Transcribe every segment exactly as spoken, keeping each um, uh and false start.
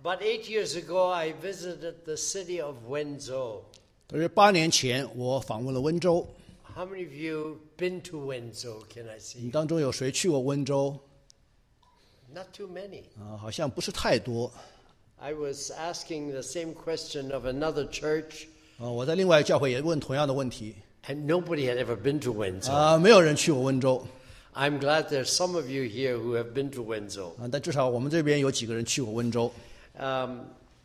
About eight years ago, I visited the city of Wenzhou. 大约八年前，我访问了温州。 How many of you been to Wenzhou? Can I see? 你当中有谁去过温州？ Not too many. 啊，好像不是太多。 I was asking the same question of another church, 啊，我在另外教会也问同样的问题。 and nobody had ever been to Wenzhou. 啊，没有人去过温州。 I'm glad there's some of you here who have been to Wenzhou. 啊，但至少我们这边有几个人去过温州。 Um,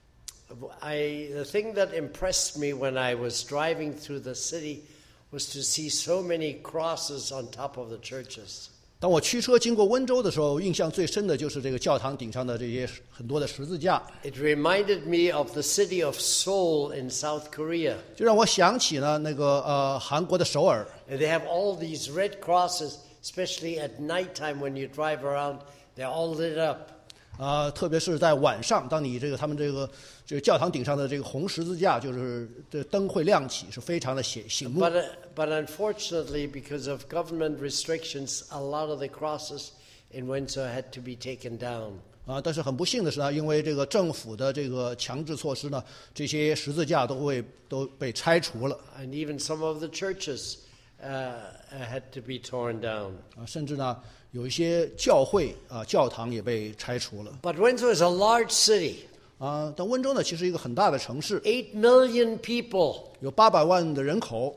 I, the thing that impressed me when I was driving through the city was to see so many crosses on top of the churches. 当我驱车经过温州的时候，印象最深的就是这个教堂顶上的这些很多的十字架。 It reminded me of the city of Seoul in South Korea. 就让我想起了那个呃韩国的首尔。 And they have all these red crosses, especially at nighttime when you drive around, they're all lit up. 啊、特别是在晚上，当你这个他们这个这个教堂顶上的这个红十字架，就是这灯会亮起，是非常的显醒目。 But, uh, but unfortunately, because of government restrictions, a lot of the crosses in Wenzhou had to be taken down. 啊，但是很不幸的是呢，因为这个政府的这个强制措施呢，这些十字架都会都被拆除了。 And even some of the churches uh, had to be torn down. 啊，甚至呢，有一些教会啊、教堂也被拆除了。 But Wenzhou is a large city, 啊，但温州呢，其实一个很大的城市， eight million people. 有八百万的人口。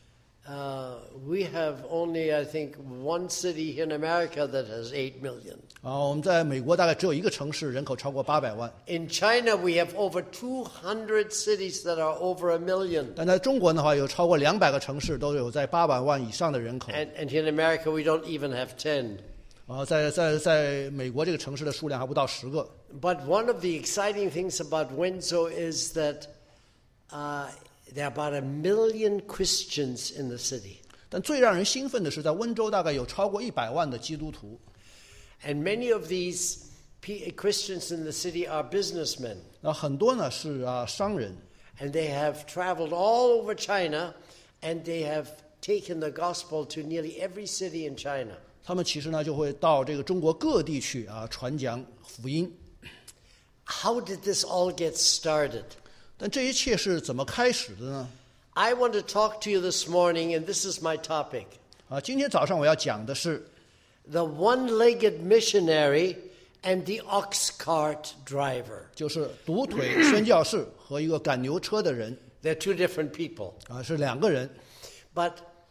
Uh, we have only, I think, one city in America that has eight million. 啊，我们在美国大概只有一个城市人口超过八百万， In China, we have over two hundred cities that are over a million. 但在中国的话，有超过两百个城市都有在八百万以上的人口。 And, and in America, we don't even have ten. 啊，在在在美国这个城市的数量还不到十个。 But one of the exciting things about Wenzhou is that uh, there are about a million Christians in the city. 但最让人兴奋的是，在温州大概有超过一百万的基督徒。 And many of these P- Christians in the city are businessmen. 那很多呢是啊商人， And they have traveled all over China, and they have taken the gospel to nearly every city in China. 他们其实呢就会到这个中国各地去啊传讲福音。 How did this all get started? 但这一切是怎么开始的呢？ I want to talk to you this morning, and this is my topic. 啊，今天早上我要讲的是 The one-legged missionary and the ox cart driver. 就是独腿宣教士和一个赶牛车的人 They're two different people. 啊，是两个人。 But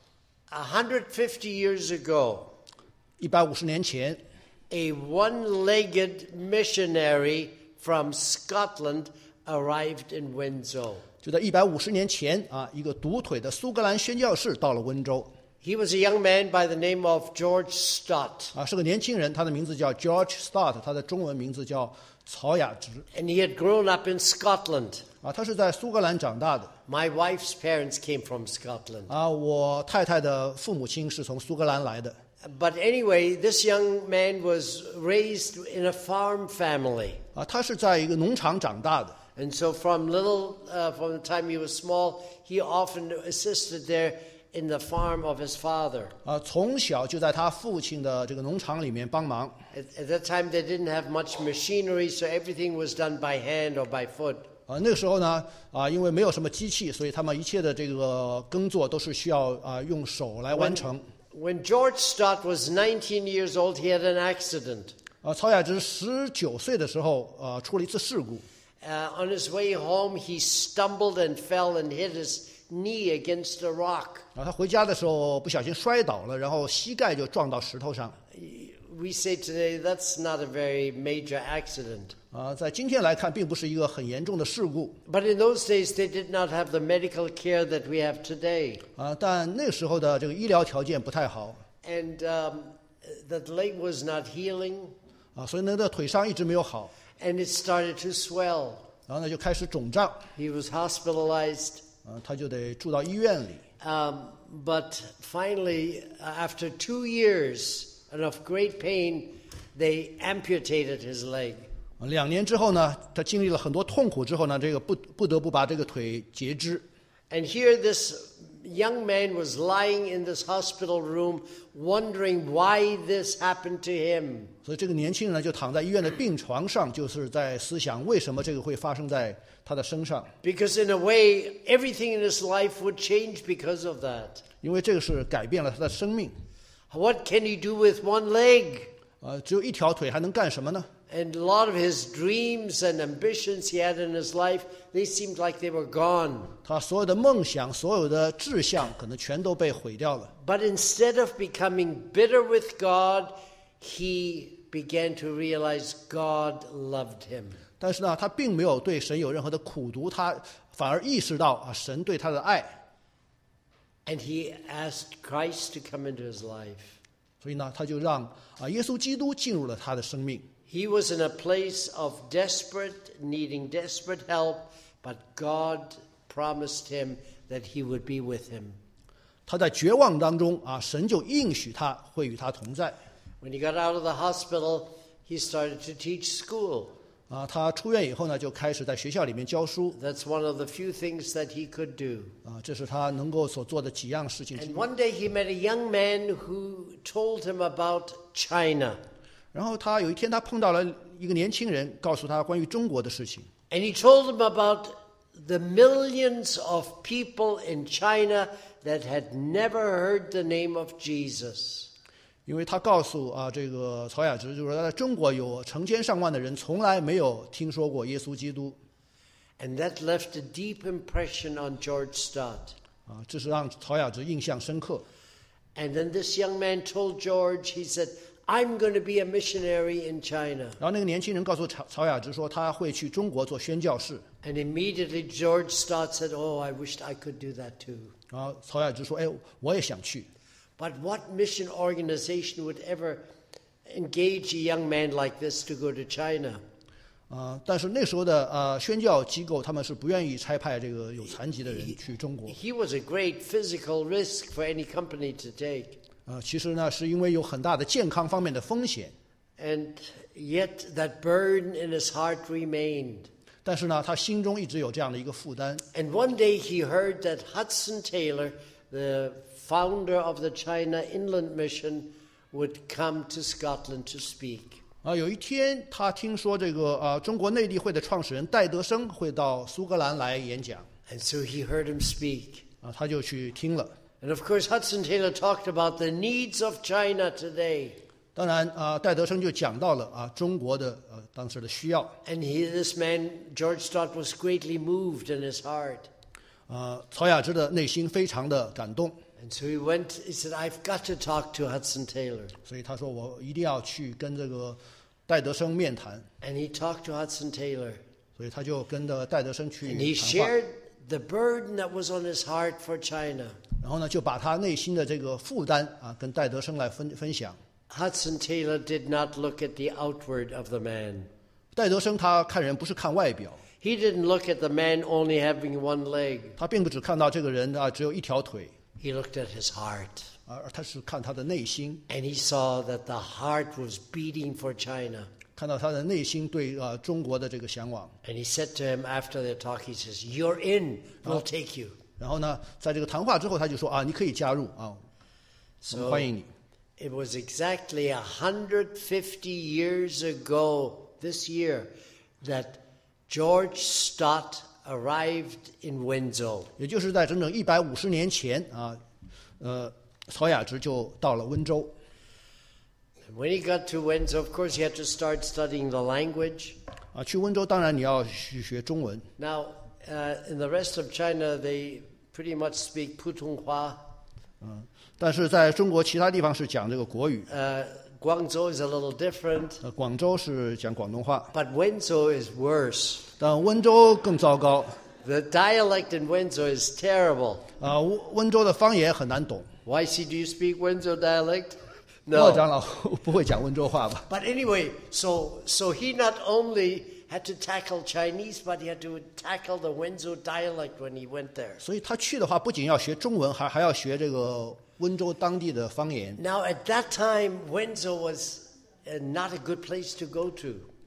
one hundred fifty years ago, 一百五十年前， a one-legged missionary from Scotland arrived in Wenzhou. 就在一百五十年前啊，一个独腿的苏格兰宣教士到了温州 He was a young man by the name of George Stott, 啊，是个年轻人，他的名字叫 George Stott， 他的中文名字叫曹雅直 and he had grown up in Scotland. 啊，他是在苏格兰长大的 My wife's parents came from Scotland. 啊，我太太的父母亲是从苏格兰来的 But anyway, this young man was raised in a farm family. 啊，他是在一个农场长大的 And so from little, uh, from the time he was small, he often assisted there in the farm of his father. 啊，从小就在他父亲的这个农场里面帮忙 At, at that time, they didn't have much machinery, so everything was done by hand or by foot. 啊，那个时候呢啊，因为没有什么机器，所以他们一切的这个耕作都是需要啊用手来完成 When George Stott was nineteen years old, he had an accident. 啊。曹雅直十九岁的时候啊，出了一次事故 Uh, on his way home, he stumbled and fell and hit his knee against a rock. 啊，他回家的时候不小心摔倒了，然后膝盖就撞到石头上 We say today that's not a very major accident. 啊。在今天来看，并不是一个很严重的事故 But in those days, they did not have the medical care that we have today. 啊，但那个时候的这个医疗条件不太好 And um, the leg was not healing, 啊，所以呢，他的腿伤一直没有好， and it started to swell. 然后呢就开始肿胀 He was hospitalized. 啊，他就得住到医院里 Um, but finally, uh, after two years and of great pain, they amputated his leg. 啊。两年之后呢，他经历了很多痛苦之后呢，这个不不得不把这个腿截肢 And here, this young man was lying in this hospital room wondering why this happened to him. 所以这个年轻人呢，就躺在医院的病床上，就是在思想为什么这个会发生在他的身上。 Because in a way, everything in his life would change because of that. 因为这个是改变了他的生命。 What can he do with one leg? 呃，只有一条腿还能干什么呢？ And a lot of his dreams and ambitions he had in his life, they seemed like they were gone. 他所有的梦想、所有的志向，可能全都被毁掉了。 But instead of becoming bitter with God, he began to realize God loved him. 但是呢，他并没有对神有任何的苦毒，他反而意识到啊，神对他的爱。 And he asked Christ to come into his life. 所以呢，他就让啊耶稣基督进入了他的生命。 He was in a place of desperate, needing desperate help, but God promised him that he would be with him. 他在绝望当中啊，神就应许他会与他同在。 When he got out of the hospital, he started to teach school. 啊，他出院以后呢，就开始在学校里面教书。 That's one of the few things that he could do. 啊，这是他能够所做的几样事情之 And 一。 one day he met a young man who told him about China. 然后他有一天他碰到了一个年轻人，告诉他关于中国的事情。 And he told him about the millions of people in China that had never heard the name of Jesus. 因为他告诉啊这个曹雅芝，就是说在中国有成千上万的人从来没有听说过耶稣基督。 And that left a deep impression on George Stott. 啊，这是让曹雅芝印象深刻。 And then this young man told George, he said, I'm going to be a missionary in China. 然后那个年轻人告诉曹曹雅芝说，他会去中国做宣教士。 And immediately George Stott said, oh, I wished I could do that too. 然后曹雅芝说：“哎，我也想去。” But what mission organization would ever engage a young man like this to go to China? 啊、但是那时候的呃宣教机构，他们是不愿意差派这个有残疾的人去中国。 He was a great physical risk for any company to take. 啊、其实呢，是因为有很大的健康方面的风险。 And yet that burden in his heart remained. 但是呢，他心中一直有这样的一个负担。 And one day he heard that Hudson Taylor, the founder of the China Inland Mission, would come to Scotland to speak. 啊，有一天他听说这个呃中国内地会的创始人戴德生会到苏格兰来演讲， And so he heard him speak. 啊，他就去听了。 And of course, Hudson Taylor talked about the needs of China today. 当然啊，戴德生就讲到了啊中国的呃当时的需要。 And he, this man, George Stott, was greatly moved in his heart. 啊，曹雅芝的内心非常的感动， And so he went, he said, I've got to talk to Hudson Taylor. 所以他说我一定要去跟这个戴德生面谈。 And he talked to Hudson Taylor. 所以他就跟着戴德生去 And he 谈话， shared the burden that was on his heart for China. 然后呢就把他内心的这个负担啊跟戴德生来分分享。 Hudson Taylor did not look at the outward of the man. 戴德生他看人不是看外表， He didn't look at the man only having one leg. 他并不只看到这个人啊只有一条腿， He looked at his heart. 而他是看他的内心， And he saw that the heart was beating for China. 看到他的内心对啊中国的这个向往。 And he said to him after their talk, he says, you're in, we'll take you. 然后呢，在这个谈话之后，他就说啊，你可以加入啊，我们 So 欢迎你。 it was exactly one hundred fifty years ago this year that George Stott arrived in Windsor. 也就是在整整一百五十年前啊，呃，曹雅芝就到了温州。 And when he got to Windsor, of course, he had to start studying the language. 啊，去温州当然你要去学中文。 Now, uh, in the rest of China, they pretty much speak Putonghua. 嗯，但是在中国其他地方是讲这个国语， Uh, Guangzhou is a little different, 呃，广州是讲广东话， but Windsor is worse. 但温州更糟糕。 The dialect in Windsor is terrible. 啊，温温州的方言很难懂。 Y C, do you speak Windsor dialect? 骆 No. 长老不会讲温州话吧？ But anyway, so so he not only had to tackle Chinese, but he had to tackle the Windsor dialect when he went there. 所以他去的话，不仅要学中文，还还要学这个温州当地的方言。 Now, at that time, Windsor was uh, not a good place to go to.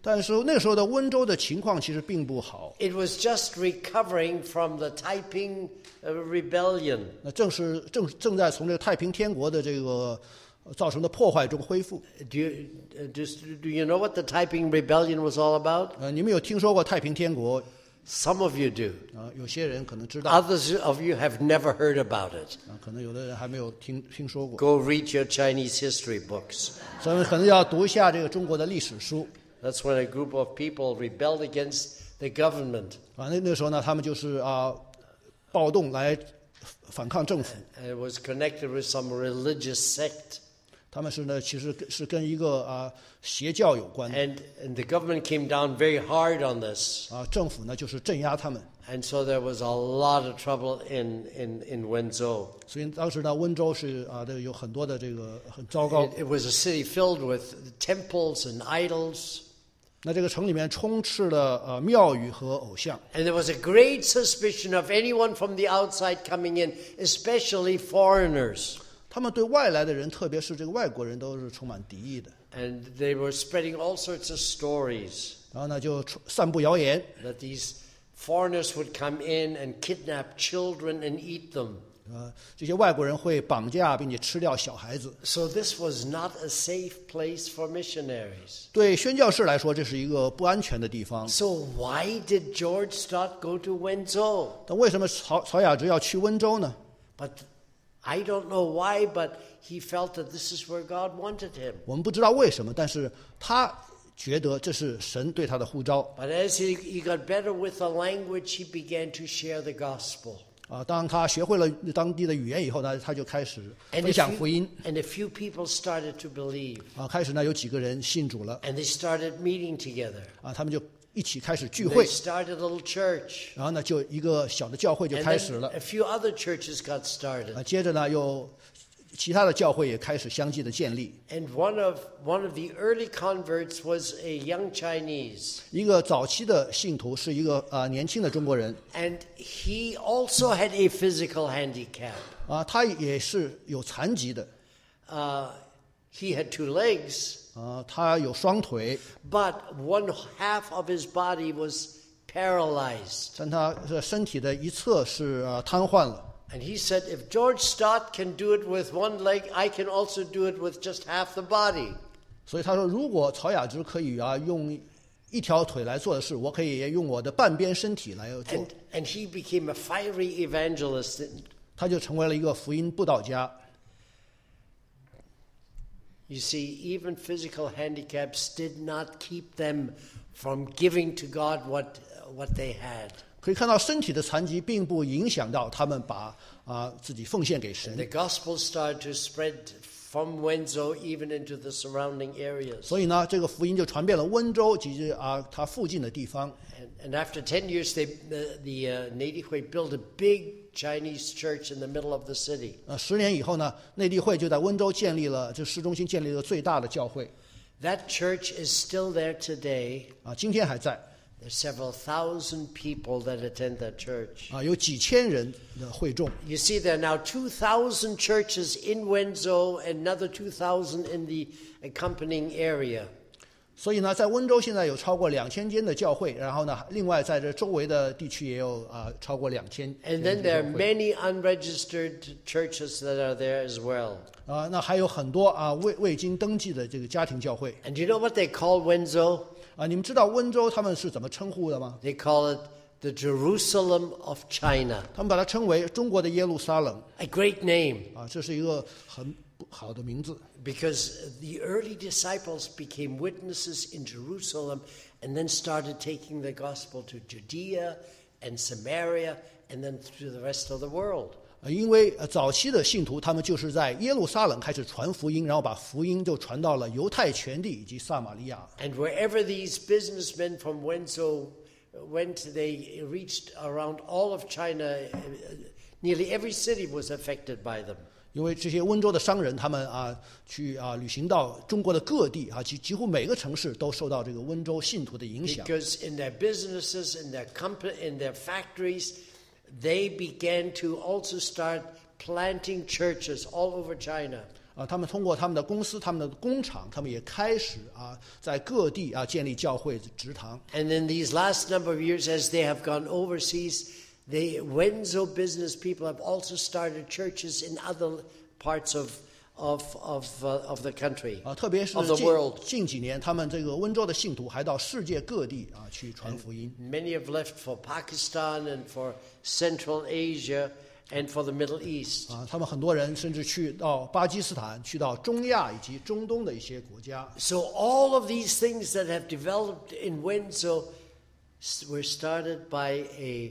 但是那个时候的温州的情况其实并不好。 It was just recovering from the Taiping uh, rebellion. 那正是正正在从这个太平天国的这个造成的破坏中恢复。 Do you, uh, just, do you know what the Taiping rebellion was all about? 呃，你们有听说过太平天国？ Some of you do. 啊、有些人可能知道。 Others of you have never heard about it. 啊，可能有的人还没有听听说过。 Go read your Chinese history books. 所以可能要读一下这个中国的历史书。 That's when a group of people rebelled against the government. 啊，那那时候呢，他们就是啊，暴动来反抗政府。 And it was connected with some religious sect. 他们是呢，其实是跟一个啊邪教有关的。 And, and the government came down very hard on this. 啊，政府呢就是镇压他们。 And so there was a lot of trouble in, in, in Wenzhou. 所以当时呢，温州是啊，这有很多的这个很糟糕。 It, it was a city filled with temples and idols. 那这个城里面充斥了呃庙宇和偶像。 And there was a great suspicion of anyone from the outside coming in, especially foreigners. 他们对外来的人，特别是这个外国人，都是充满敌意的。 And they were spreading all sorts of stories 然后呢，就散布谣言， that these foreigners would come in and kidnap children and eat them. 呃，这些外国人会绑架并且吃掉小孩子。 So this was not a safe place for missionaries. 对宣教士来说，这是一个不安全的地方。 So why did George Stott go to Wenzhou? 但为什么曹曹雅直要去温州呢？ But I don't know why, but he felt that this is where God wanted him. 我们不知道为什么，但是他觉得这是神对他的呼召。 But as he, he got better with the language, he began to share the gospel. 啊，当他学会了当地的语言以后呢，他就开始 And 分 a 享 few, 福音。 and a few people started to believe. 啊，开始呢有几个人信主了。 And they started meeting together. 啊，他们就一起开始聚 They 会， started a little church. 然后呢就一个小的教会就 And 开始 then 了。 a few other churches got 啊， started. 接着呢又其他的教会也开始相继的建立。 And one of, one of the early converts was a young Chinese. 一个早期的信徒是一个啊、呃年轻的中国人， And he also had a physical handicap. 啊，他也是有残疾的， Uh, he had two legs, 啊，他有双腿， but one half of his body was paralyzed. 但他的身体的一侧是啊瘫痪了。 And he said, if George Stott can do it with one leg, I can also do it with just half the body. 所以他说，如果曹雅直可以啊用一条腿来做的事，我可以也用我的半边身体来做。 And, and he became a fiery evangelist. 他就成为了一个福音布道家。 You see, even physical handicaps did not keep them from giving to God what, what they had. 可以看到，身体的残疾并不影响到他们把啊自己奉献给 And 神。 the gospel started to spread from Wenzhou even into the surrounding areas. 所以呢，这个福音就传遍了温州及至啊它附近的地方。 And, and after ten years, they, the, the uh, Nadi Hui built a big Chinese church in the middle of the city. 呃，十年以后呢，内地会就在温州建立了，这市中心建立了最大的教会。 That church is still there today. 啊，今天还在。 There's several thousand people that attend that church. 啊，有几千人的会众。 You see, there are now two thousand churches in Wenzhou and another two thousand in the accompanying area. 所以呢，在温州现在有超过两千间的教会，然后呢，另外在这周围的地区也有啊超过两千 And 间 then 的 there 教 are 会。 many unregistered churches that are there as well. 啊，那还有很多啊未未经登记的这个家庭教会。 And do you know what they call Wenzhou? 啊，你们知道温州他们是怎么称呼的吗？ They call it the Jerusalem of China. 他们把它称为中国的耶路撒冷。 A great name. 啊，这是一个很不好的名字。 Because the early disciples became witnesses in Jerusalem and then started taking the gospel to Judea and Samaria and then to the rest of the world. 呃因为呃早期的信徒他们就是在耶路撒冷开始传福音，然后把福音就传到了犹太全地以及撒玛利亚。 And wherever these businessmen from Wenzhou went, they reached around all of China. Nearly every city was affected by them. 因为这些温州的商人，他们啊去啊旅行到中国的各地啊，几几乎每个城市都受到这个温州信徒的影响。 Because in their businesses, in their company, in their factories, they began to also start planting churches all over China. 啊，他们通过他们的公司、他们的工厂，他们也开始啊，在各地啊建立教会职堂。 And in these last number of years, as they have gone overseas, the Wenzhou business people have also started churches in other parts of of of uh, of the country, 啊，特别是 of the 近 world. 近几年，他们这个温州的信徒还到世界各地啊去传福音。 Many have left for Pakistan and for Central Asia and for the Middle East. 啊，他们很多人甚至去到巴基斯坦、去到中亚以及中东的一些国家。 So all of these things that have developed in Wenzhou were started by a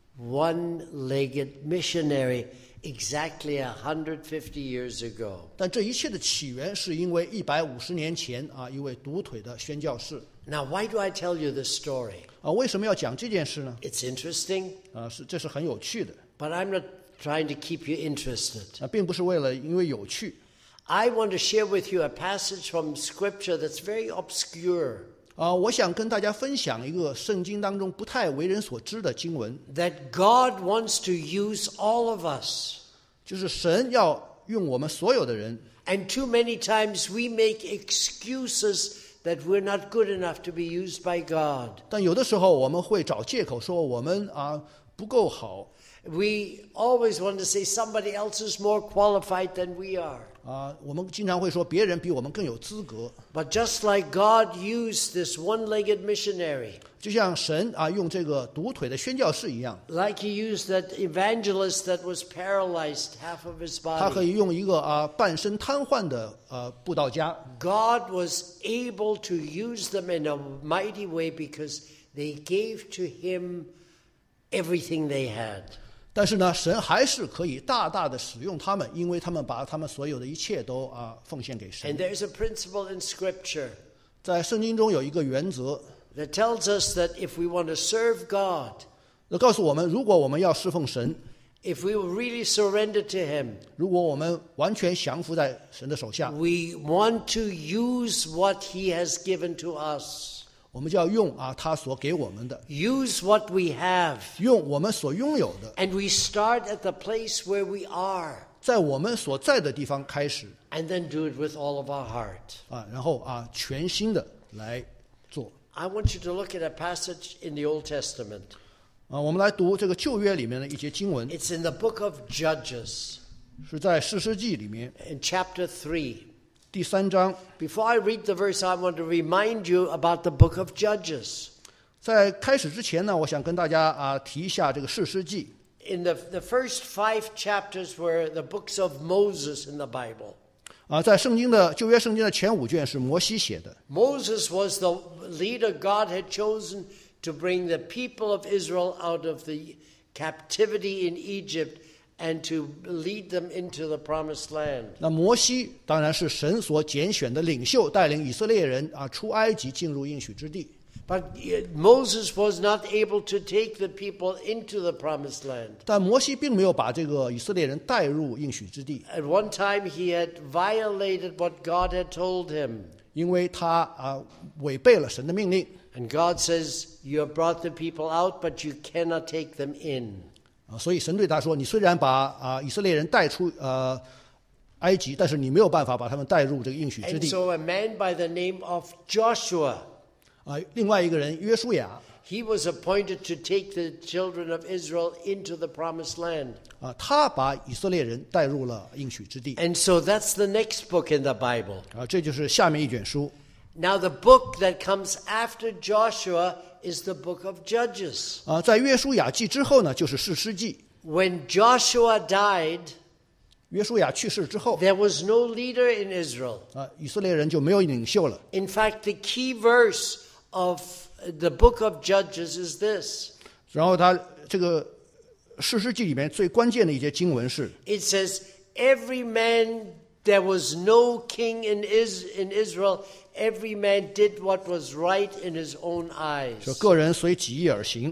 one-legged missionary exactly one hundred fifty years ago. 但这一切的起源是因为一百五十年前啊，一位独腿的宣教士。 Now, why do I tell you this story? 啊，为什么要讲这件事呢？ It's interesting, 啊，是这是很有趣的。 but I'm not trying to keep you interested. 啊，并不是为了因为有趣。 I want to share with you a passage from Scripture that's very obscure, 啊，我想跟大家分享一个圣经当中不太为人所知的经文， that God wants to use all of us. 就是神要用我们所有的人。 And too many times we make excuses that we're not good enough to be used by God. 但有的时候我们会找借口说我们啊不够好。 We always want to say somebody else is more qualified than we are. 啊，我们经常会说别人比我们更有资格。 But just like God used this one-legged missionary, 就像神啊用这个独腿的宣教士一样， like he used that evangelist that was paralyzed half of his 他可 body, 以用一个啊半身瘫痪的呃布道家， God was able to use them in a mighty way because they gave to him everything they had. 但是呢，神还是可以大大的使用他们，因为他们把他们所有的一切都啊奉献给神 And。there's a principle in Scripture 在圣经中有一个原则， that tells us that if we want to serve God, 那告诉我们，如果我们要侍奉神， if we will really surrender to him, 如果我们完全降服在神的手下， we want to use what he has given to us. 我们就要用啊他所给我们的， Use what we have. 用我们所拥有的， And we start at the place where we are 在我们所在的地方开始 and then do it with all of our heart. 啊，然后啊全心的来做 I want you to look at a passage in the Old Testament. 啊。我们来读这个旧约里面的一节经文， It's in the book of Judges 是在士师记里面 in chapter three. 第三章。 Before I read the verse, I want to remind you about the book of Judges. 在开始之前呢，我想跟大家啊提一下这个士师记。 In the, the first five chapters were the books of Moses in the Bible. 啊，在圣经的旧约圣经的前五卷是摩西写的。 Moses was the leader God had chosen to bring the people of Israel out of the captivity in Egypt and to lead them into the promised land. 那摩西当然是神所拣选的领袖，带领以色列人啊出埃及，进入应许之地。 But Moses was not able to take the people into the promised land. 但摩西并没有把这个以色列人带入应许之地， At one time, he had violated what God had told him. 因为他啊违背了神的命令 And God says, you have brought the people out, but you cannot take them in. 啊，所以神对他说：“你虽然把啊以色列人带出呃埃及，但是你没有办法把他们带入这个应许之 And 地。” so a man by the name of Joshua, 啊，另外一个人约书亚 he was appointed to take the children of Israel into the promised land. 啊，他把以色列人带入了应许之地 And so that's the next book in the Bible. 啊，这就是下面一卷书。 Now the book that comes after Joshua is the book of Judges. 啊，在约书亚记之后呢，就是士师记。 When Joshua died, 约书亚去世之后 there was no leader in Israel. 啊，以色列人就没有领袖了。 In fact, the key verse of the book of Judges is this. 然后他这个士师记里面最关键的一节经文是 It says, every man, there was no king in, Is, in Israel, every man did what was right in his own eyes. 说个人随己意而行。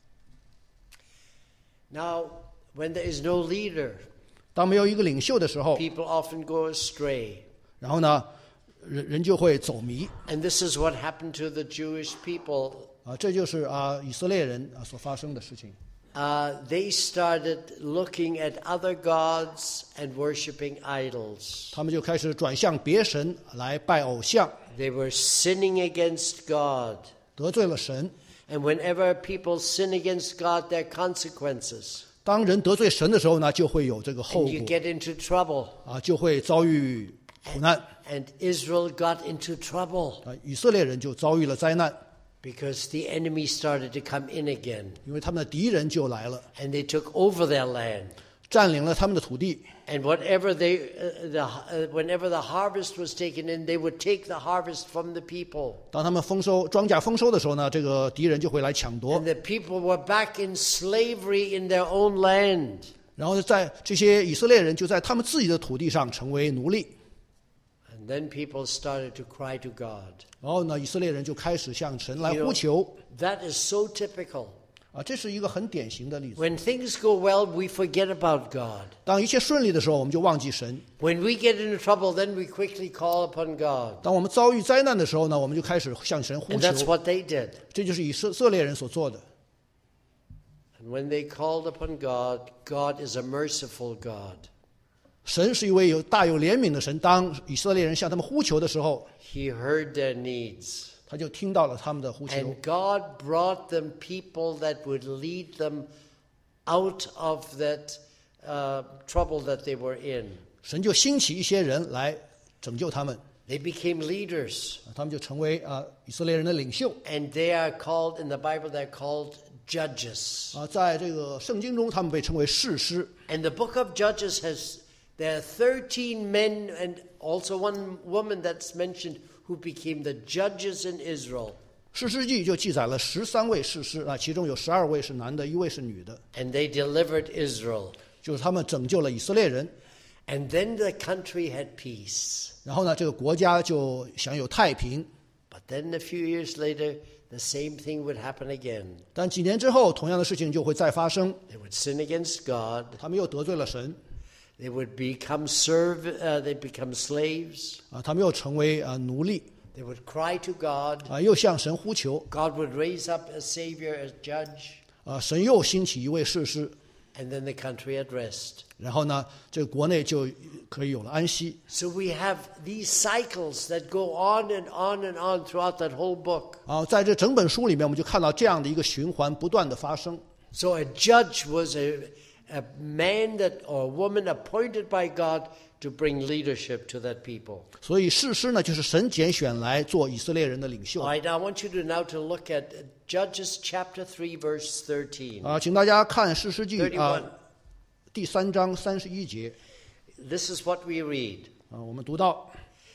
Now, when there is no leader, 当没有一个领袖的时候， people often go astray. 然后呢，人人就会走迷 And this is what happened to the Jewish people. 啊，这就是啊以色列人啊所发生的事情。 uh, they started looking at other gods and worshiping idols. 他们就开始转向别神来拜偶像， They were sinning against God. 得罪了神。 And whenever people sin against God, there are consequences. 当人得罪神的时候呢，就会有这个后 And you 果 get into trouble. 啊，就会遭遇苦难 And Israel got into trouble 啊。以色列人就遭遇了灾难， because the enemy started to come in again. 因为他们的敌人就来了， And they took over their land. 占领了他们的土地。 And whatever they, uh, the, uh, whenever the harvest was taken in, they would take the harvest from the people. 当他们丰收庄稼丰收的时候呢，这个敌人就会来抢夺 And，the people were back in slavery in their own land. 然后在这些以色列人就在他们自己的土地上成为奴隶。 And then people started to cry to God. 然后呢，以色列人就开始向神来 You know, 呼求 that is so typical. 啊，这是一个很典型的例子。 When things go well, we forget about God. 当一切顺利的时候，我们就忘记神； When we get into trouble, then we quickly call upon God. 当我们遭遇灾难的时候呢，我们就开始向神呼 And 求。 that's what they did. 这就是以色色列人所做的。 And when they called upon God, God is a merciful God. 神是一位有大有怜悯的神。当以色列人向他们呼求的时候， He heard their needs. 他就听到了他们的呼求。 And God brought them people that would lead them out of that uh, trouble that they were in. 神就兴起一些人来拯救他们， They became leaders. 他们就成为啊以色列人的领袖 And they are called, in the Bible, they're called judges. 啊，在这个圣经中，他们被称为士师。 And the book of Judges has, there are thirteen men and also one woman that's mentioned who became the judges in Israel. 士师记就记载了十三位士师啊，其中有十二位是男的，一位是女的， And they delivered Israel. 就是他们拯救了以色列人。 And then the country had peace. 然后呢，这个国家就享有太平。 But then a few years later, the same thing would happen again. 但几年之后，同样的事情就会再发生， They would sin against God. 他们又得罪了神 They would become serve. Uh, they become slaves. 啊，他们又成为啊奴隶 They would cry to God. 啊，又向神呼求 God would raise up a savior, a judge, 啊，神又兴起一位士师， and then the country had rest. 然后呢，这个国内就可以有了安息。 So we have these cycles that go on and on and on throughout that whole book. 啊，在这整本书里面，我们就看到这样的一个循环不断的发生。 So a judge was a, a man that or a woman appointed by God to bring leadership to that people. 所以士师呢，就是神拣选来做以色列人的领袖。 All right, I want you to now to look at Judges chapter three, verse thirteen. 啊，请大家看士师记啊 thirty-one. 第三章三十一节 This is what we read. 啊，我们读到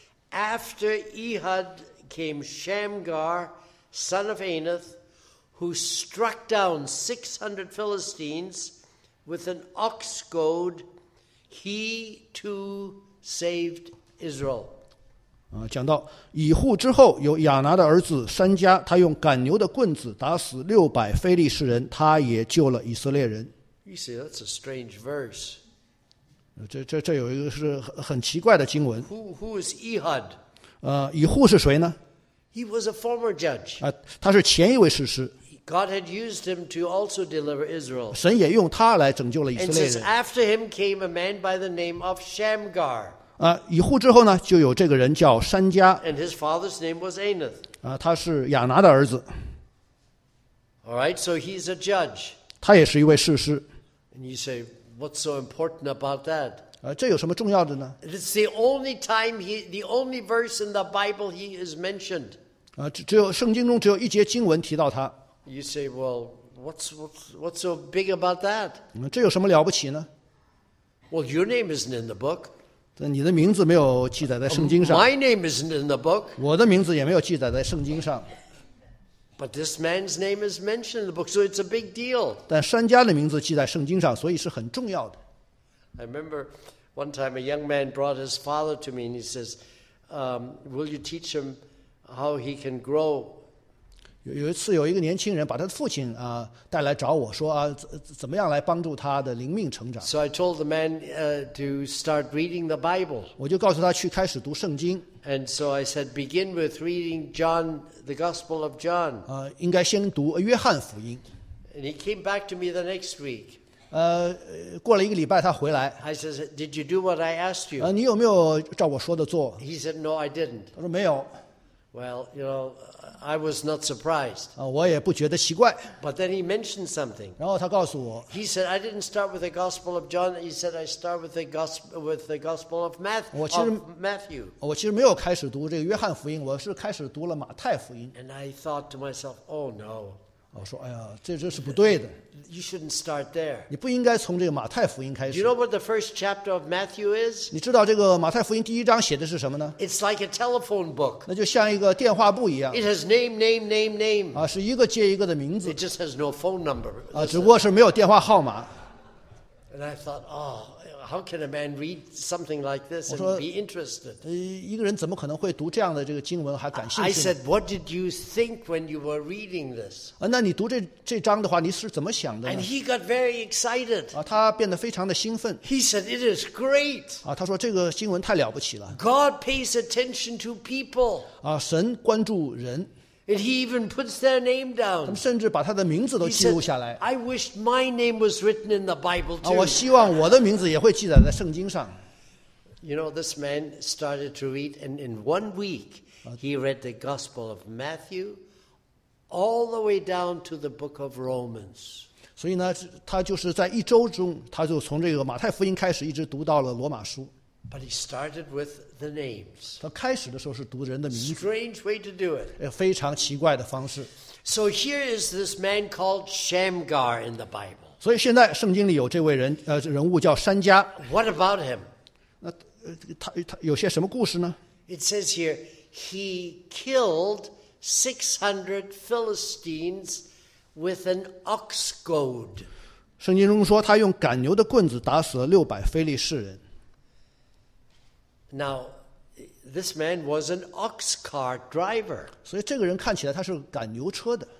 After Ehud came Shamgar, son of Anath, who struck down six hundred Philistines with an ox goad. He too saved Israel. 啊，讲到以户之后有亚拿的儿子珊迦，他用赶牛的棍子打死六百非利士人，他也救了以色列人。 You say, that's a strange verse. 这这这有一个是很很奇怪的经文。 Who, who is Ehud? 呃，以户是谁呢？ He was a former judge. 啊，他是前一位士师， God had used him to also deliver Israel. 神也用他来拯救了以色 And 列 says, 人。 after him came a man by the name of Shamgar. 啊，以户之后呢，就有这个人叫珊迦， And his father's name was Anath. 啊，他是亚拿的儿子， All right, so he's a judge. 他也是一位士师。 And you say, what's so important about that? 啊，这有什么重要的呢？ It's the only time he, the only verse in the Bible he is mentioned. 啊，只只有圣经中只有一节经文提到他。 You say, well, what's, what's, what's so big about that? 嗯，这有什么了不起呢？ Well, your name isn't in the book. 但你的名字没有记载在圣经上， My name isn't in the book. 我的名字也没有记载在圣经上。 But this man's name is mentioned in the book, so it's a big deal. 但珊迦的名字记在圣经上，所以是很重要的。 I remember one time a young man brought his father to me and he says, um, will you teach him how he can grow? 有有一次，有一个年轻人把他的父亲啊带来找我说啊，怎怎么样来帮助他的灵命成长？ So I told the man uh, to start reading the Bible. 我就告诉他去开始读圣经 And so I said, begin with reading John, the Gospel of John. 啊，应该先读约翰福音。 And he came back to me the next week. 呃，过了一个礼拜他回来， I said, did you do what I asked you? 呃，你有没有照我说的做？ He said, no, I didn't. 他说没有， Well, you know, I was not surprised. 啊，我也不觉得奇怪。 But then he mentioned something. 然后他告诉我， He said, I didn't start with the Gospel of John. He said, I start with the Gospel, with the Gospel of Matthew. 我其实- Of Matthew. 我其实没有开始读这个约翰福音，我是开始读了马太福音。 And I thought to myself, oh, no, 我说，哎呀，这这是不对的， you shouldn't start there. 你不应该从这个马太福音开 Do you 始。 know what the first chapter of Matthew is? 你知道这个马太福音第一章写的是什么呢？ It's like a telephone book. 那就像一个电话簿一样 It has name, name, name, name. 啊，是一个接一个的名字 It just has no phone number. 啊，只不过是没有电话号码。 And I thought, oh, how can a man read something like this and 我说- be interested? 呃，一个人怎么可能会读这样的这个经文还感兴 I 趣呢？ said, what did you think when you were reading this? 啊，那你读这这章的话，你是怎么想的 And 呢？ he got very excited. 啊，他变得非常的兴奋 He said, it is great. 啊，他说这个经文太了不起了 God pays attention to people. 啊，神关注人， And he even puts their name 他们 down. 甚至把他的名字都 He 记录 said, 下来 I wished my name was written in the Bible 啊，我 too. 希望我的名字也会记载在圣经上。 You know, this man started to read, and in one week, he read the Gospel of Matthew all the way down to the book of Romans. 所以呢，他就是在一周中，他就从这个马太福音开始，一直读到了罗马书。 But he started with the names. 他开始的时候是读人的名字， Strange way to do it. 呃，非常奇怪的方式。 So here is this man called Shamgar in the Bible. 所以现在圣经里有这位人，呃，人物叫山家。 What about him? 那呃，他他有些什么故事呢？ It says here, he killed six hundred Philistines with an ox goad. 圣经中说，他用赶牛的棍子打死了六百非利士人。 Now, this man was an ox cart driver. 所以这个人看起来他是赶牛车的。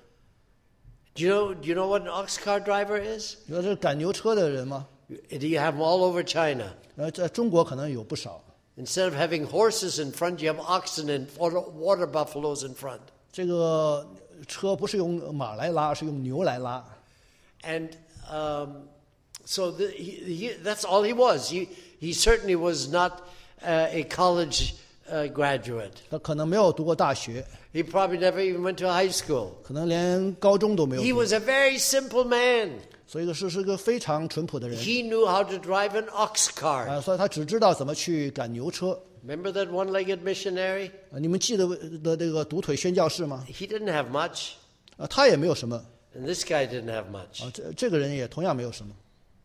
Do you know, do you know what an ox cart driver is? 你说这是赶牛车的人吗？ Do you have them all over China? 呃，在中国可能有不少。 Instead of having horses in front, you have oxen and water, water buffaloes in front. 这个车不是用马来拉，是用牛来拉。 And um, so the, he, he, that's all he was. He, he certainly was not uh, a college uh, graduate. 他可能没有读过大学， He probably never even went to high school. 可能连高中都没有 He 读， was a very simple man. 所以是是个非常淳朴的人 He knew how to drive an ox cart. 啊，所以他只知道怎么去赶牛车。 Remember that one-legged missionary? 啊，你们记得的这个独腿宣教士吗？ He didn't have much, 啊，他也没有什么 and this guy didn't have much. 啊，这这个人也同样没有什么。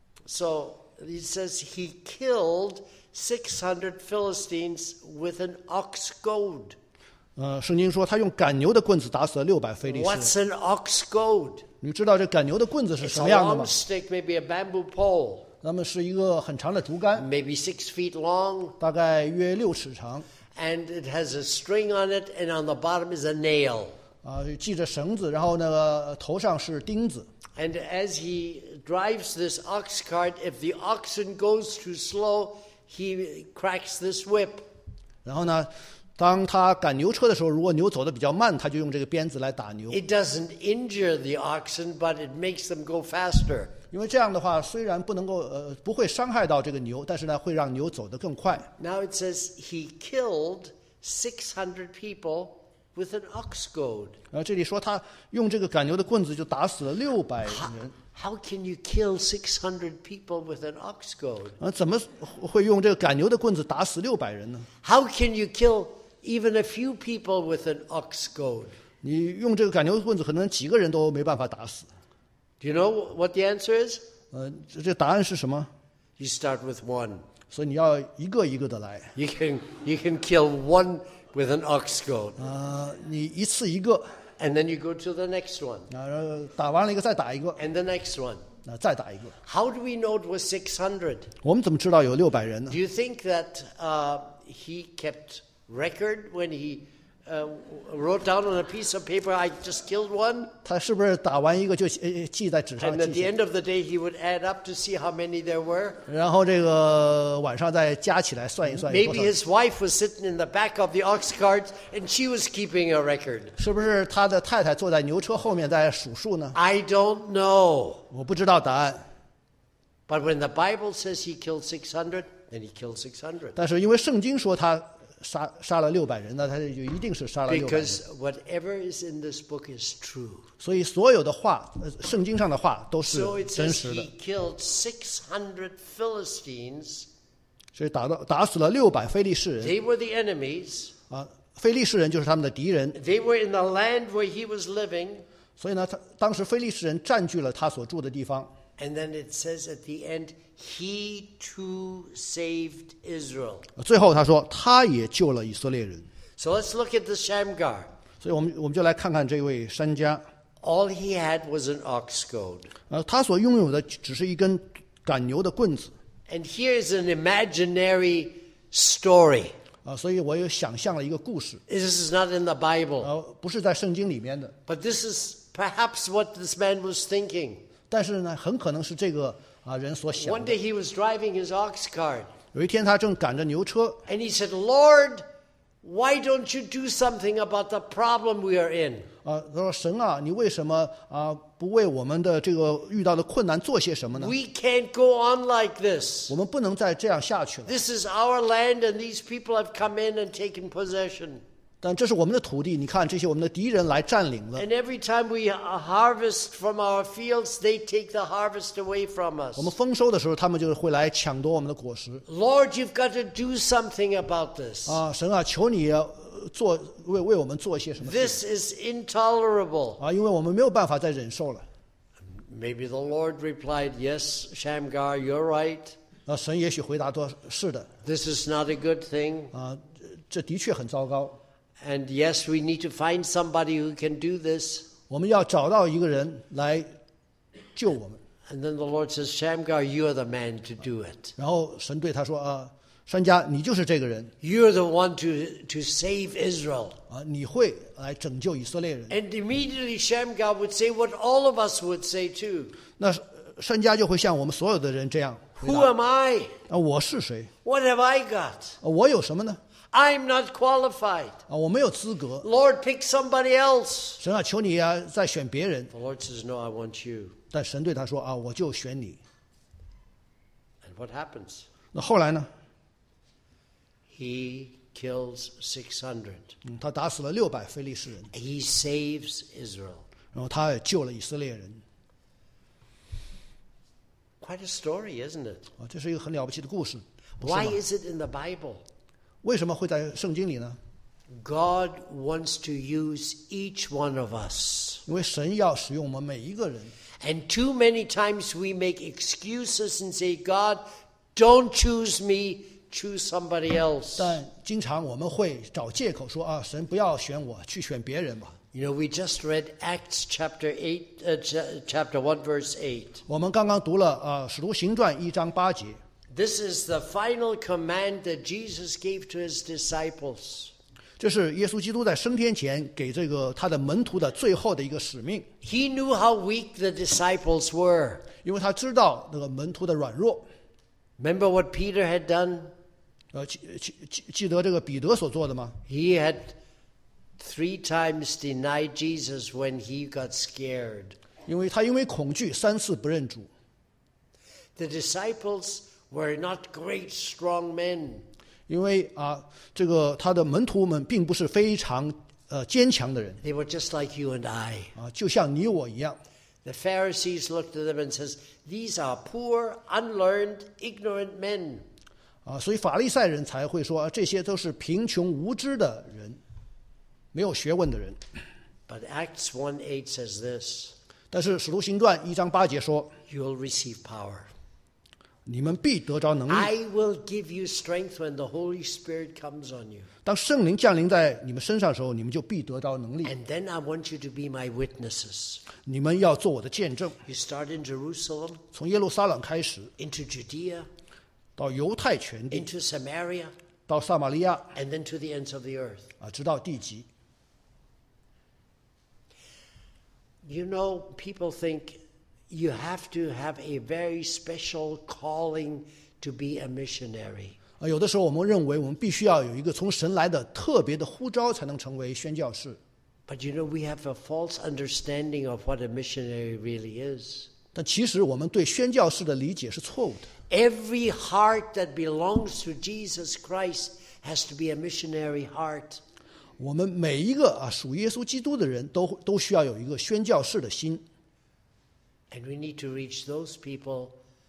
So he says he killed six hundred Philistines with an ox goad. 呃，圣经说他用赶牛的棍子打死了六百非利士人。 What's an ox goad? 你知道这赶牛的棍子是 It's 什 a 么样的 long 吗？ stick, maybe a bamboo pole, 那么是一个很长的竹竿， maybe six feet long, 大概约六尺长， and it has a string on it, and on the bottom is a nail. 啊，系着绳子，然后那个头上是钉子。 And as he drives this ox cart, if the oxen goes too slow, he cracks this whip. 然后呢，当他赶牛车的时候，如果牛走得比较慢，他就用这个鞭子来打牛。 It doesn't injure the oxen, but it makes them go faster. 因为这样的话，虽然不能够呃不会伤害到这个牛，但是呢会让牛走得更快。 Now it says he killed six hundred people with an ox goad. 然后这里说他用这个赶牛的棍子就打死了六百 How, 人。 how can you kill six hundred people with an ox goad? 啊，怎么会用这个赶牛的棍子打死六百人呢？ How can you kill even a few people with an ox goad? 你用这个赶牛的棍子，可能几个人都没办法打死。 Do you know what the answer is? 呃，这这答案是什么？ You start with one. 所以你要一个一个的来。 You can, you can kill one with an ox goad. 啊、你一次一个， And then you go to the next one, 啊，然后打完了一个再打一个， and the next one. 啊，再打一个。 How do we know it was six hundred? 我们怎么知道有六百人呢 Do？you think that uh, he kept record when he uh, wrote down on a piece of paper, I just killed one? 他是不是打完一个就呃记在纸上 And at 记 the 下 end of the day, he would add up to see how many there were. 然后这个晚上再加起来算一算有多 Maybe 少？ his wife was sitting in the back of the ox cart and she was keeping a record. 是不是他的太太坐在牛车后面在数数呢？ I don't know. 我不知道答案。 But when the Bible says he killed six hundred, then he killed six hundred. 但是因为圣经说他杀杀了六百人，那他就一定是杀了六百人。 Because whatever is in this book is true. 所以所有的话，呃圣经上的话都是 So it 真 says 实的 he。killed six hundred Philistines. 所以打到打死了六百非利士人 They were the enemies. 啊，非利士人就是他们的敌人。 They were in the land where he was living. 所以呢，他当时非利士人占据了他所住的地方。 And then it says at the end, he too saved Israel. 最后他说，他也救了以色列人。 So let's look at the Shamgar. 所以我们我们就来看看这位山家， All he had was an ox goad. 呃，他所拥有的只是一根赶牛的棍子 And here's an imaginary story. 啊，所以我又想象了一个故事， This is not in the Bible, 呃，不是在圣经里面的， but this is perhaps what this man was thinking. 但是呢，很可能是这个啊人所想 One 的。 day he was driving his ox cart, 有一天，他正赶着牛车， and he said, Lord, why don't you do something about the problem we are in? 啊，他说：“神啊，你为什么啊不为我们的这个遇到的困难做些什么呢？ We can't go on like this. 我们不能再这样下去了。 This is our land, and these people have come in and taken possession. 但这是我们的土地，你看这些我们的敌人来占领了。 And every time we harvest from our fields, they take the harvest away from us. 我们丰收的时候，他们就会来抢夺我们的果实。 Lord, you've got to do something about this. 啊，神啊，求你呃做为为我们做一些什么事 This is intolerable. 啊，因为我们没有办法再忍受了。 Maybe the Lord replied, Yes, Shamgar, you're right. 啊，神也许回答说：“是的， This is not a good thing. 啊，这的确很糟糕。 And yes, we need to find somebody who can do this. 我们要找到一个人来救我们。” And then the Lord says, Shamgar, you're the man to do it. 然后神对他说：“啊，山家，你就是这个人 You're the one to, to save Israel. 啊，你会来拯救以色列人。 And immediately Shamgar would say what all of us would say too. ” 那山家就会像我们所有的人这样回 Who 答 am I? 啊，我是谁？ What have I got? 啊，我有什么呢？ I'm not qualified. 啊，我没有资格。 Lord, pick somebody else. 神啊，求你啊，再选别人。 The Lord says, No, I want you. 但神对他说：“啊，我就选你。 And what happens? ” 那后来呢？ He kills six hundred. 嗯，他打死了六百非利士人， He saves Israel. 然后他也救了以色列人。 Quite a story, isn't it? 啊，这是一个很了不起的故事，不是 Why 吗？ is it in the Bible? 为什么会在圣经里呢？ God wants to use each one of us. 因为神要使用我们每一个人。 And too many times we make excuses and say, God, don't choose me, choose somebody else. 但经常我们会找借口说啊，神不要选我，去选别人吧。 You know, we just read Acts chapter eight, uh, ch- chapter one, verse eight. 我们刚刚读了啊，《使徒行传》一章八节， This is the final command that Jesus gave to his disciples. 这是耶稣基督在升天前给这个他的门徒的最后的一个使命， He knew how weak the disciples were. 因为他知道那个门徒的软弱。 Remember what Peter had done? 呃，记记记记得这个彼得所做的吗？ He had three times denied Jesus when he got scared. 因为他因为恐惧三次不认主。 The disciples were not great, strong men. 因为啊，这个他的门徒们并不是非常呃坚强的人 They were just like you and I. 啊，就像你我一样。 The Pharisees looked at them and says, These are poor, unlearned, ignorant men. 啊，所以法利赛人才会说、啊、这些都是贫穷无知的人，没有学问的人。 But Acts one eight says this, 但是《使徒行传》一章八节说 You'll receive power. 你们必得着能力。 I will give you strength when the Holy Spirit comes on you. 当圣灵降临在你们身上的时候，你们就必得着能力。 And then I want you to be my witnesses. 你们要做我的见证， You start in Jerusalem, 从耶路撒冷开始， into Judea, 到犹太全地， into Samaria, 到撒玛利亚 and then to the ends of the earth. 啊，直到地极。 You know, people think you have to have a very special calling to be a missionary. 啊，有的时候我们认为我们必须要有一个从神来的特别的呼召，才能成为宣教士。 But you know, we have a false understanding of what a missionary really is. 但其实我们对宣教士的理解是错误的。 Every heart that belongs to Jesus Christ has to be a missionary heart. 我们每一个啊属耶稣基督的人都都需要有一个宣教士的心。 And we need to reach those people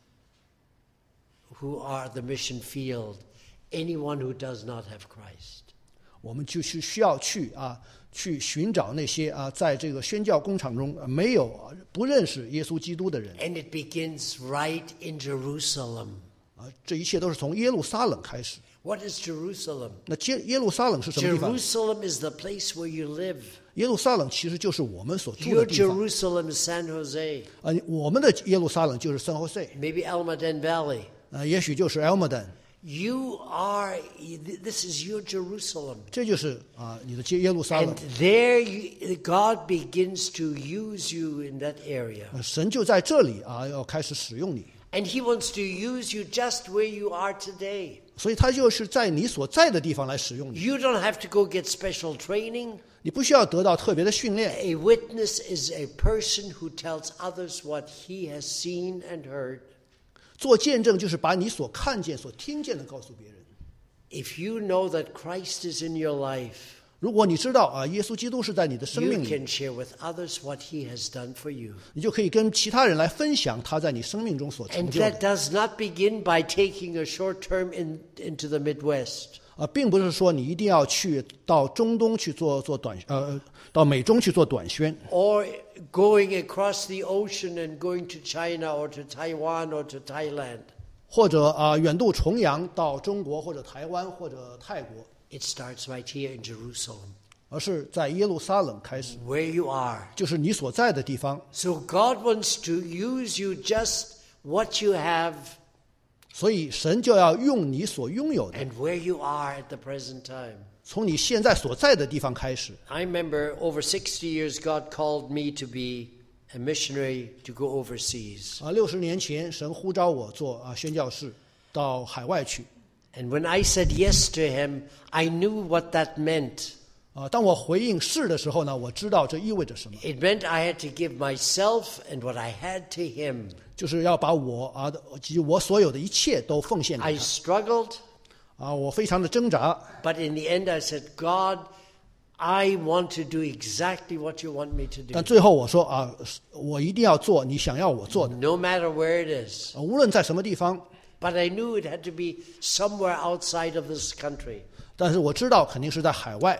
who are the mission field, anyone who does not have Christ. 我们就是需要去啊，去寻找那些啊，在这个宣教工厂中没有不认识耶稣基督的人。 And it begins right in Jerusalem. 啊，这一切都是从耶路撒冷开始。 What is Jerusalem? 那耶耶路撒冷是什么地方？ Jerusalem is the place where you live. 耶路撒冷其实就是我们所住的 Your 地方。 Jerusalem is San Jose, 啊，我们的耶路撒冷就是 San Jose， maybe Almaden Valley. 啊，也许就是 Almaden， You are, this is your Jerusalem. 这就是啊你的耶耶路撒冷 And。there you, God begins to use you in that area. 呃神就在这里啊，要开始使用你， And he wants to use you just where you are today. 所以他就是在你所在的地方来使用你。 You don't have to go get special training. 你不需要得到特别的训练。 A witness is a person who tells others what he has seen and heard. 做见证就是把你所看见、所听见的告诉别人。 If you know that Christ is in your life, 如果你知道啊，耶稣基督是在你的生 you 命里， can share with others what he has done for you. 你就可以跟其他人来分享他在你生命中所成 And 就 that 的。 does not begin by taking a short term in, into the Midwest. 啊，并不是说你一定要去到中东去做做短呃，到美中去做短宣， Or going across the ocean and going to China or to Taiwan or to Thailand. 或者啊远渡重洋到中国或者台湾或者泰国， It starts right here in Jerusalem, 而是在耶路撒冷开始， where you are. 就是你所在的地方。 So God wants to use you just what you have 所以神就要用你所拥有的， and where you are at the present time. 从你现在所在的地方开始。 I remember over sixty years God called me to be a missionary to go overseas. 啊，六十年前神呼召我做啊宣教士，到海外去。 And when I said yes to him, I knew what that meant. 啊，当我回应是的时候呢，我知道这意味着什么， It meant I had to give myself and what I had to him. 就是要把我啊及我所有的一切都奉献给 I 他。 struggled, 啊，我非常的挣扎， but in the end I said, God, I want to do exactly what you want me to 但 do. 最后我说啊，我一定要做你想要我做的， No matter where it is. 啊无论在什么地方。 But I knew it had to be somewhere outside of this country. 但是我知道肯定是在海外。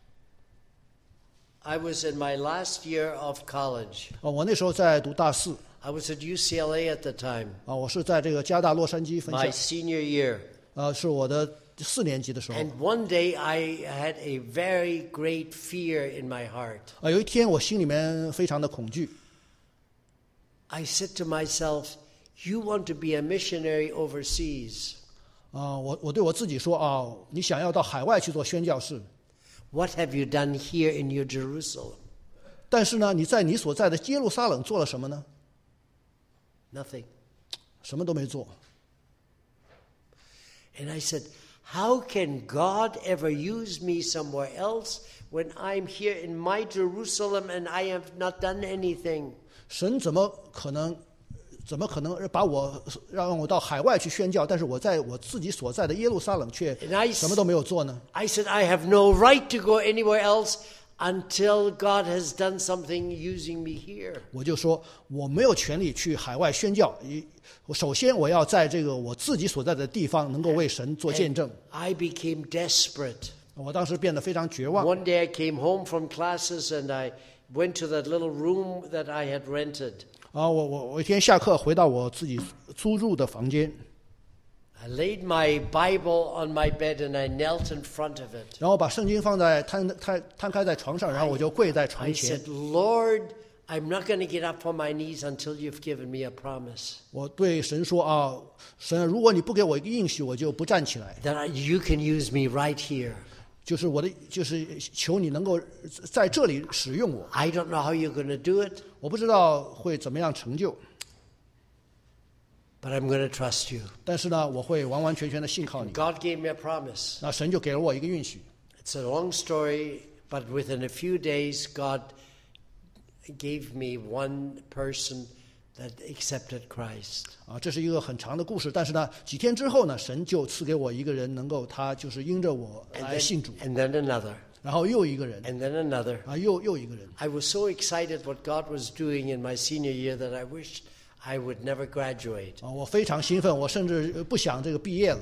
I was in my last year of college. 啊，我那时候在读大四， I was at U C L A at the time, 啊，我是在这个加大洛杉矶分 my 校， senior year. 啊，是我的四年级的时候。 And one day I had a very great fear in my heart. 啊，有一天我心里面非常的恐惧， I said to myself, you want to be a missionary overseas. 啊，我我对我自己说啊，你想要到海外去做宣教士， What have you done here in your Jerusalem? 但是呢，你在你所在的耶路撒冷做了什么呢？ Nothing. 什么都没做。 And I said, how can God ever use me somewhere else when I'm here in my Jerusalem and I have not done anything? 神怎么可能，怎么可能把我让我到海外去宣教？但是我在我自己所在的耶路撒冷却 And I, 什么都没有做呢？ I said, I have no right to go anywhere else until God has done something using me here. 我就说我没有权利去海外宣教。一，我首先我要在这个我自己所在的地方能够为神做见证。 I became desperate. 我当时变得非常绝望。 One day I came home from classes and I went to that little room that I had rented. 啊，我我我一天下课回到我自己租住的房间， I laid my Bible on my bed and I knelt in front of it. 然后把圣经放在摊摊摊开在床上，然后我就跪在 I 床前 said, Lord, I'm not going to get up on my knees until you've given me a promise 我对神说啊，神，如果你不给我一个应许，我就不站起来。 that I, you can use me right here. 就是我的，就是求你能够在这里使用我。 I don't know how you're going to do it, 我不知道会怎么样成就， but I'm going to trust you. 但是呢，我会完完全全的信靠你。 God gave me a promise. 那神就给了我一个允许。 It's a long story, but within a few days, God gave me one person that accepted Christ. 啊，这是一个很长的故事，但是呢，几天之后呢，神就赐给我一个人，能够他就是因着我 And 来信 then, 主， and then another, 然后又一个人， and then another. 啊，又又一个人。 I was so excited what God was doing in my senior year that I wished I would never graduate. 啊，我非常兴奋，我甚至不想这个毕业了。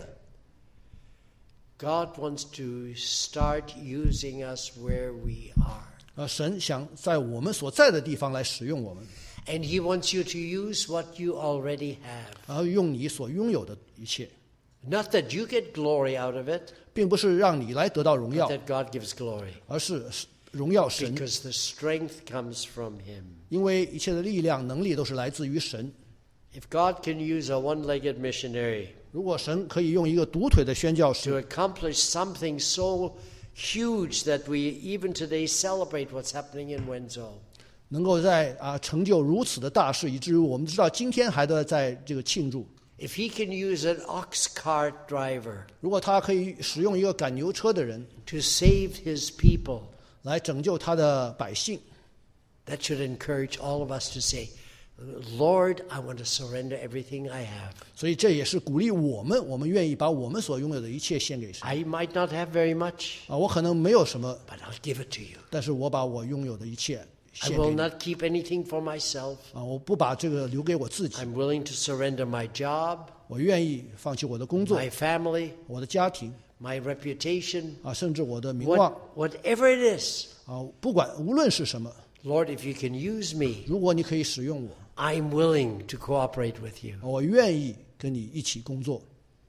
God wants to start using us where we are. 啊，神想在我们所在的地方来使用我们， And He wants you to use what you already have. 然后用你所拥有的一切， Not that you get glory out of it, 并不是让你来得到荣耀 but，that God gives glory. 而是荣耀神， Because the strength comes from Him. 因为一切的力量、能力都是来自于神。 If God can use a one-legged missionary 如果神可以用一个独腿的宣教 to 士， accomplish something so huge that we even today celebrate what's happening in Wenzhou, 能够在啊成就如此的大事，以至于我们知道今天还在在这个庆祝。 if He can use an ox cart driver 如果他可以使用一个赶牛车的人 to save His people, 来拯救他的百姓， that should encourage all of us to say, Lord, I want to surrender everything I have. 所以这也是鼓励我们，我们愿意把我们所拥有的一切献给神。 I might not have very much, 啊，我可能没有什么， but I'll give it to you. 但是我把我拥有的一切 I 献给 will 你。 not keep anything for myself. 啊，我不把这个留给我自己， I'm willing to surrender my job, 我愿意放弃我的工作、 my family, 我的家庭 my reputation, 啊，甚至我的名望 what, whatever it is. 啊，不管无论是什么， Lord, if you can use me, 如果你可以使用我， I'm willing to cooperate with you. 我愿意跟你一起工作。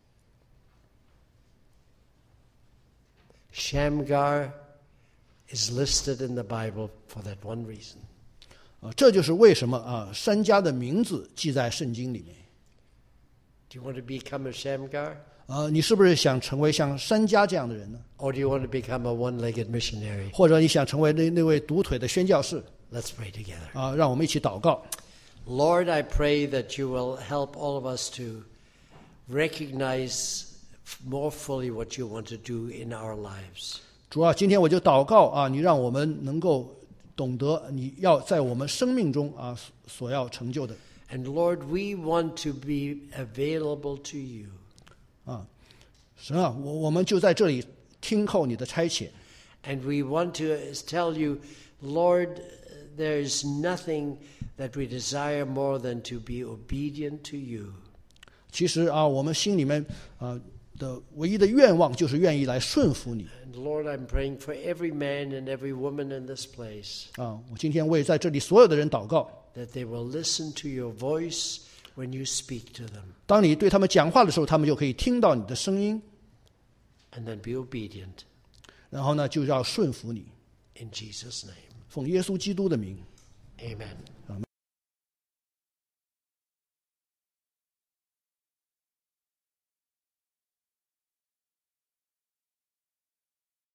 Shamgar is listed in the Bible for that one reason. 啊，这就是为什么啊，山家的名字记在圣经里面。 Do you want to become a Shamgar? 啊，你是不是想成为像山家这样的人呢？ Or do you want to become a one-legged missionary? 或者你想成为那那位独腿的宣教士？ Let's pray together. 啊，让我们一起祷告。 Lord, I pray that you will help all of us to recognize more fully what you want to do in our lives. 主啊，今天我就祷告啊，你让我们能够懂得你要在我们生命中啊所要成就的。 And Lord, we want to be available to you. 啊，神啊，我我们就在这里听候你的差遣。 And we want to tell you, Lord, there's nothing that we desire more than to be obedient to you. 其实啊，我们心里面啊的唯一的愿望就是愿意来顺服你。 And Lord, I'm praying for every man and every woman in this place, 啊，我今天为在这里所有的人祷告， that they will listen to your voice when you speak to them, 当你对他们讲话的时候，他们就可以听到你的声音， and then be obedient. 然后呢，就要顺服你， In Jesus' name, 奉耶稣基督的名。 amen.